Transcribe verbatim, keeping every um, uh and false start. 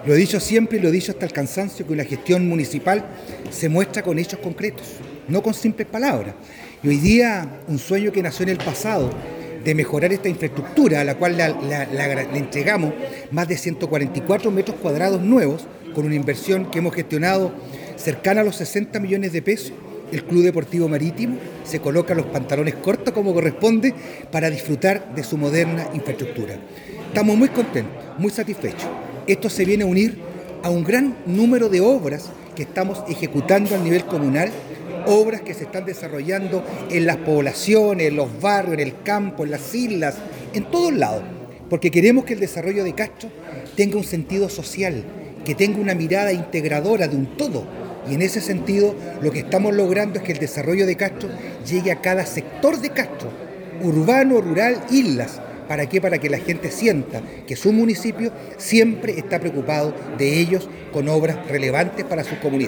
Lo he dicho siempre y lo he dicho hasta el cansancio, que una gestión municipal se muestra con hechos concretos, no con simples palabras. Y hoy día un sueño que nació en el pasado de mejorar esta infraestructura, a la cual la, la, la, le entregamos más de ciento cuarenta y cuatro metros cuadrados nuevos, con una inversión que hemos gestionado cercana a los sesenta millones de pesos. El Club Deportivo Marítimo se coloca los pantalones cortos como corresponde para disfrutar de su moderna infraestructura. Estamos muy contentos, muy satisfechos. Esto se viene a unir a un gran número de obras que estamos ejecutando a nivel comunal, obras que se están desarrollando en las poblaciones, en los barrios, en el campo, en las islas, en todos lados, porque queremos que el desarrollo de Castro tenga un sentido social, que tenga una mirada integradora de un todo. Y en ese sentido, lo que estamos logrando es que el desarrollo de Castro llegue a cada sector de Castro, urbano, rural, islas. ¿Para qué? Para que la gente sienta que su municipio siempre está preocupado de ellos con obras relevantes para sus comunidades.